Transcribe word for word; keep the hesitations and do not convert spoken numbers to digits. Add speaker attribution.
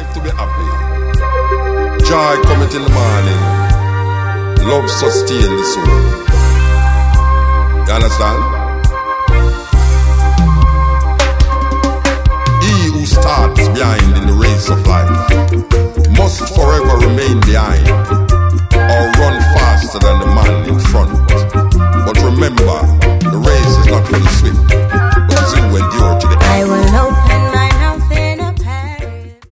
Speaker 1: to be happy. Joy cometh in the morning. Love sustain the soul. You understand? He who starts behind in the race of life must forever remain behind.